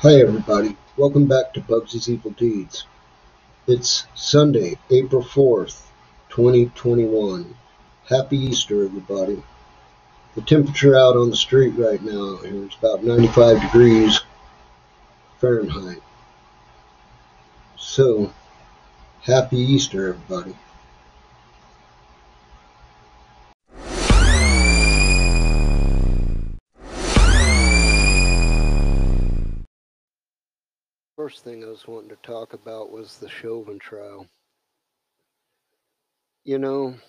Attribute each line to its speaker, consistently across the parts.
Speaker 1: Hi everybody, welcome back to Bugsy's Evil Deeds. It's Sunday, April 4th, 2021. Happy Easter everybody. The temperature out on the street right now here is about 95 degrees Fahrenheit. So, happy Easter everybody. First thing I was wanting to talk about was the Chauvin trial. You know, it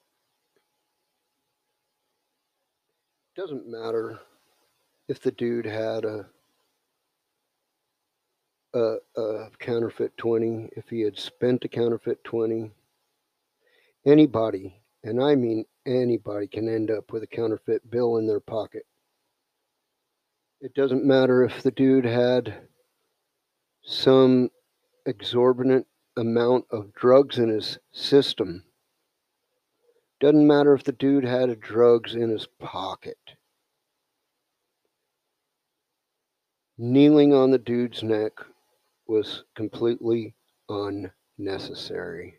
Speaker 1: doesn't matter if the dude had a counterfeit 20, if he had spent a counterfeit 20. Anybody, and I mean anybody, can end up with a counterfeit bill in their pocket. It doesn't matter if the dude had some exorbitant amount of drugs in his system. Doesn't matter if the dude had drugs in his pocket. Kneeling on the dude's neck was completely unnecessary.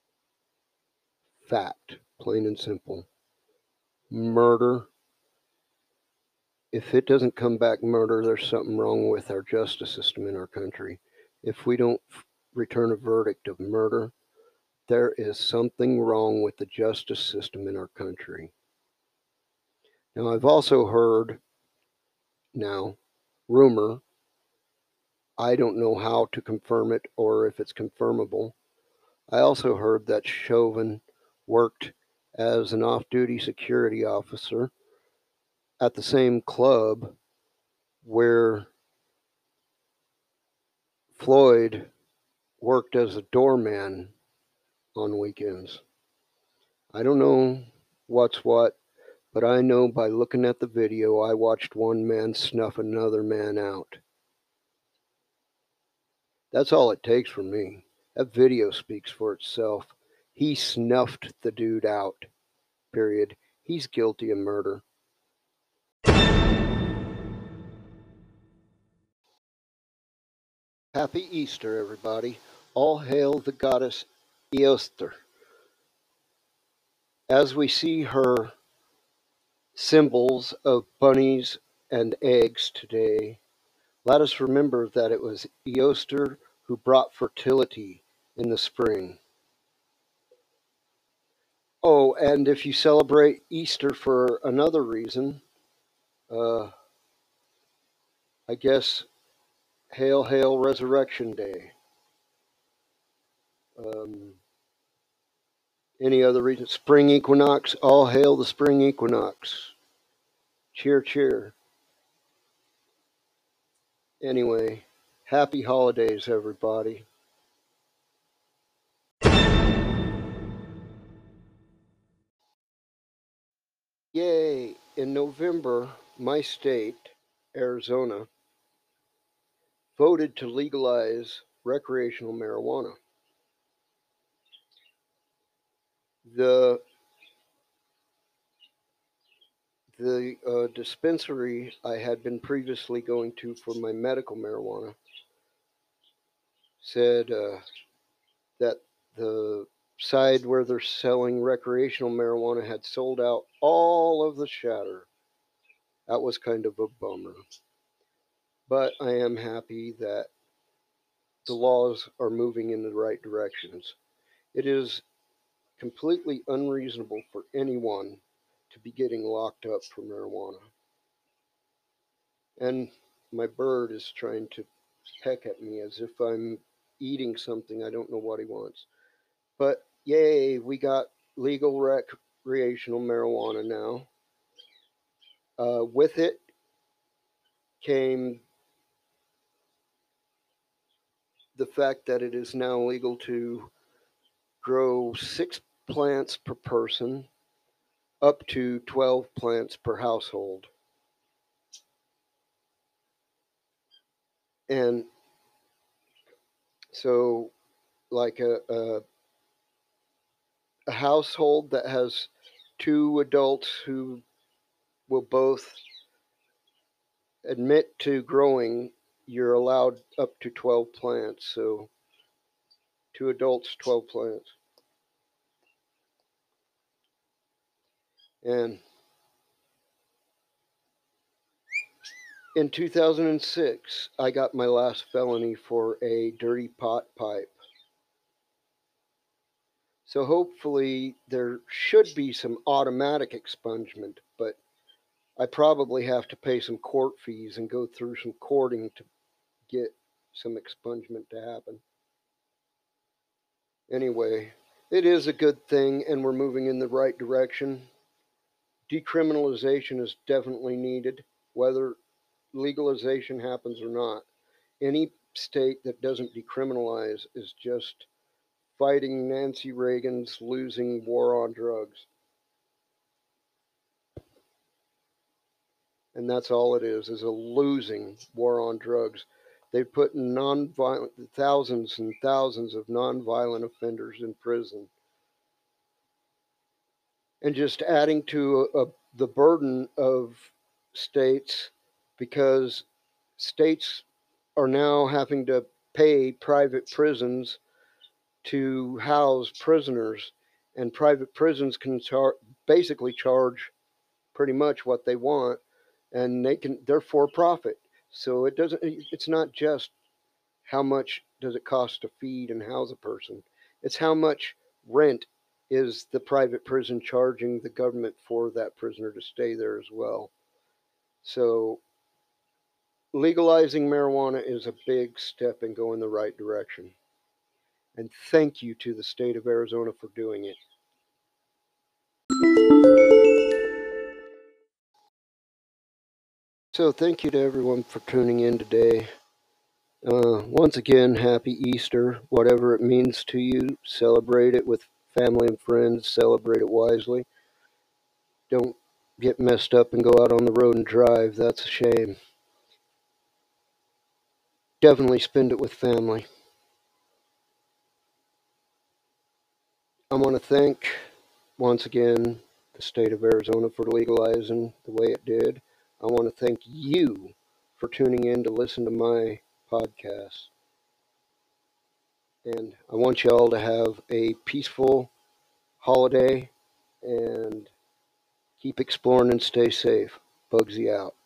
Speaker 1: Fact, plain and simple. Murder. If it doesn't come back murder, there's something wrong with our justice system in our country. If we don't return a verdict of murder, there is something wrong with the justice system in our country. Now, I've also heard rumor, I don't know how to confirm it or if it's confirmable. I also heard that Chauvin worked as an off-duty security officer at the same club where Floyd worked as a doorman on weekends. I don't know what's what, but I know by looking at the video, I watched one man snuff another man out. That's all it takes for me. That video speaks for itself. He snuffed the dude out, period. He's guilty of murder. Happy Easter, everybody. All hail the goddess Easter. As we see her symbols of bunnies and eggs today, let us remember that it was Easter who brought fertility in the spring. Oh, and if you celebrate Easter for another reason, I guess Hail, Hail Resurrection Day. Any other reason? Spring equinox, all hail the spring equinox. Cheer, cheer. Anyway, happy holidays, everybody. Yay! In November, my state, Arizona, voted to legalize recreational marijuana. The dispensary I had been previously going to for my medical marijuana said that the side where they're selling recreational marijuana had sold out all of the shatter. That was kind of a bummer. But I am happy that the laws are moving in the right directions. It is completely unreasonable for anyone to be getting locked up for marijuana. And my bird is trying to peck at me as if I'm eating something. I don't know what he wants. But yay, we got legal recreational marijuana now. With it came the fact that it is now legal to grow 6 plants per person, up to 12 plants per household. And so, like a household that has 2 adults who will both admit to growing you're allowed up to 12 plants. So 2 adults, 12 plants. And in 2006, I got my last felony for a dirty pot pipe. So hopefully there should be some automatic expungement, but I probably have to pay some court fees and go through some courting to get some expungement to happen. Anyway, it is a good thing and we're moving in the right direction. Decriminalization is definitely needed, whether legalization happens or not. Any state that doesn't decriminalize is just fighting Nancy Reagan's losing war on drugs. And that's all it is a losing war on drugs. They put thousands and thousands of nonviolent offenders in prison. And just adding to the burden of states, because states are now having to pay private prisons to house prisoners, and private prisons can basically charge pretty much what they want, and they're for profit. So it's not just how much does it cost to feed and house a person. It's how much rent is the private prison charging the government for that prisoner to stay there as well. So legalizing marijuana is a big step and go in the right direction. And thank you to the state of Arizona for doing it. So thank you to everyone for tuning in today. Once again, happy Easter. Whatever it means to you, celebrate it with family and friends. Celebrate it wisely. Don't get messed up and go out on the road and drive. That's a shame. Definitely spend it with family. I want to thank, once again, the state of Arizona for legalizing the way it did. I want to thank you for tuning in to listen to my podcast. And I want y'all to have a peaceful holiday and keep exploring and stay safe. Bugsy out.